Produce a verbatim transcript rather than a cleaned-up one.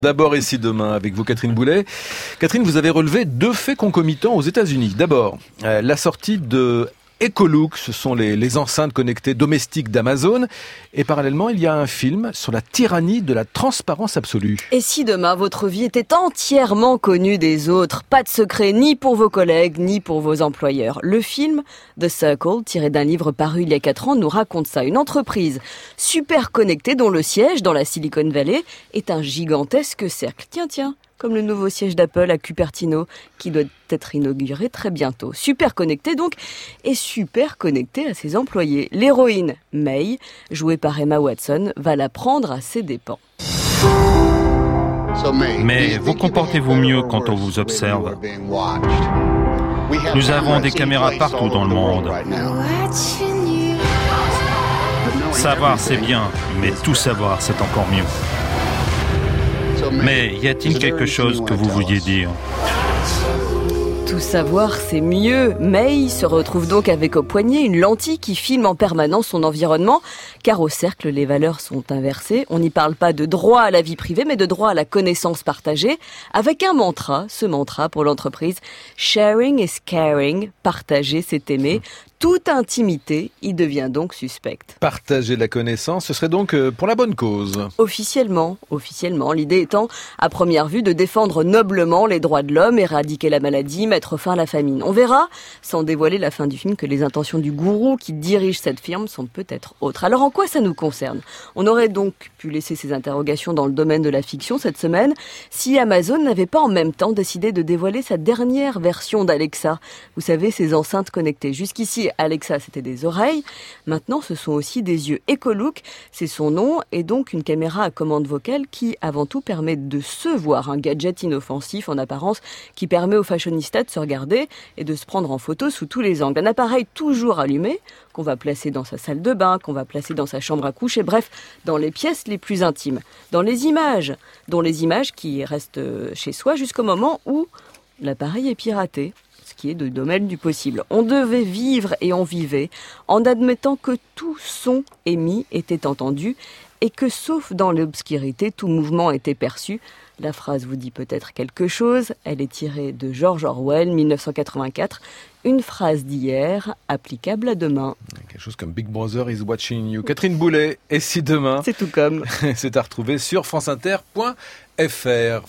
D'abord ici demain avec vous Catherine Boulet. Catherine, vous avez relevé deux faits concomitants aux États-Unis. D'abord, euh, la sortie de Echolook, ce sont les, les enceintes connectées domestiques d'Amazon. Et parallèlement, il y a un film sur la tyrannie de la transparence absolue. Et si demain votre vie était entièrement connue des autres, pas de secret ni pour vos collègues ni pour vos employeurs. Le film The Circle, tiré d'un livre paru il y a quatre ans, nous raconte ça. Une entreprise super connectée dont le siège dans la Silicon Valley est un gigantesque cercle. Tiens, tiens. Comme le nouveau siège d'Apple à Cupertino, qui doit être inauguré très bientôt. Super connecté donc, et super connecté à ses employés. L'héroïne, May, jouée par Emma Watson, va la prendre à ses dépens. Mais vous comportez-vous mieux quand on vous observe. Nous avons des caméras partout dans le monde. Savoir, c'est bien, mais tout savoir, c'est encore mieux. Mais y a-t-il quelque chose que vous vouliez dire ? Tout savoir, c'est mieux. May se retrouve donc avec au poignet une lentille qui filme en permanence son environnement, car au cercle, les valeurs sont inversées. On n'y parle pas de droit à la vie privée, mais de droit à la connaissance partagée, avec un mantra, ce mantra pour l'entreprise, « Sharing is caring », partager, c'est aimer. Toute intimité y devient donc suspecte. Partager la connaissance, ce serait donc pour la bonne cause. Officiellement, officiellement, l'idée étant, à première vue, de défendre noblement les droits de l'homme, éradiquer la maladie, mettre fin à la famine. On verra, sans dévoiler la fin du film, que les intentions du gourou qui dirige cette firme sont peut-être autres. Alors en quoi ça nous concerne ? On aurait donc pu laisser ces interrogations dans le domaine de la fiction cette semaine, si Amazon n'avait pas en même temps décidé de dévoiler sa dernière version d'Alexa. Vous savez, ces enceintes connectées. Jusqu'ici, Alexa, c'était des oreilles. Maintenant, ce sont aussi des yeux. Echolook, c'est son nom, et donc une caméra à commande vocale qui, avant tout, permet de se voir. Un gadget inoffensif en apparence qui permet aux fashionistas de se regarder et de se prendre en photo sous tous les angles. Un appareil toujours allumé, qu'on va placer dans sa salle de bain, qu'on va placer dans sa chambre à coucher, bref, dans les pièces les plus intimes. Dans les images, dont les images qui restent chez soi jusqu'au moment où l'appareil est piraté. Qui est du domaine du possible. On devait vivre et on vivait en admettant que tout son émis était entendu et que sauf dans l'obscurité, tout mouvement était perçu. La phrase vous dit peut-être quelque chose, elle est tirée de George Orwell, dix-neuf cent quatre-vingt-quatre, une phrase d'hier, applicable à demain. Quelque chose comme Big Brother is watching you. Catherine Boulet, et si demain ? C'est tout comme. C'est à retrouver sur franceinter point f r.